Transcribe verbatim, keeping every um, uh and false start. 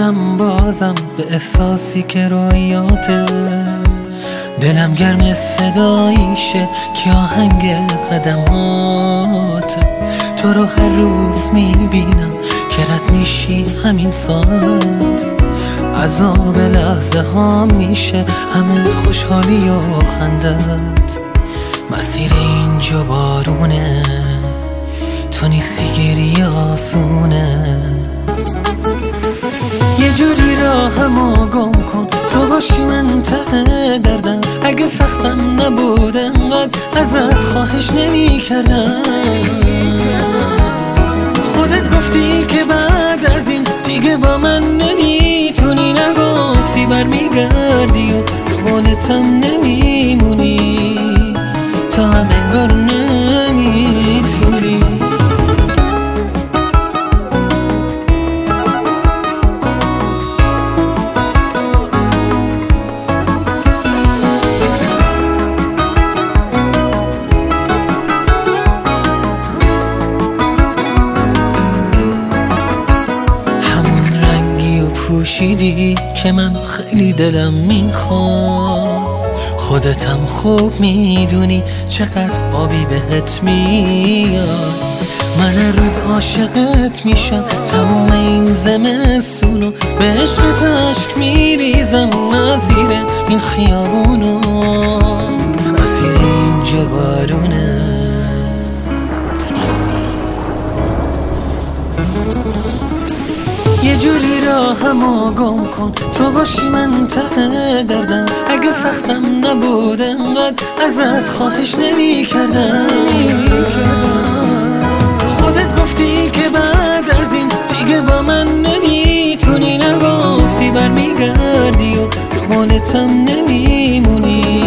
میرم بازم به احساسی که رویاته، دلم گرم صداییشه که آهنگ قدمات. تو رو هر روز میبینم که رد میشی همین ساعت، عذاب لحظه ها میشه همه خوشحالی و خندت. مسیر اینجا بارونه، تو نیستی گریه آسونه. یه جوری راهمو گم کن، تو باشی من ته دردم. اگه سختم نبود انقدر ازت خواهش نمی کردم. خودت گفتی که بعد از این دیگه با من نمیتونی، نگفتی برمیگردی و دوبالتم نمیمونی، تو هم انگار نمیتونی. پوشیدی که من خیلی دلم میخواد، خودتم خوب میدونی چقدر آبی بهت میاد. من هر روز عاشقت میشم تمام این زمستونو، به عشقت عشق میریزم از زیر این خیابونو. مسیر اینجا بارونه، یه جوری راهمو گم کن، تو باشی من ته دردم. اگه سختم نبود انقدر ازت خواهش نمی کردم. خودت گفتی که بعد از این دیگه با من نمیتونی، نگفتی برمیگردی و دوبالتم نمیمونی.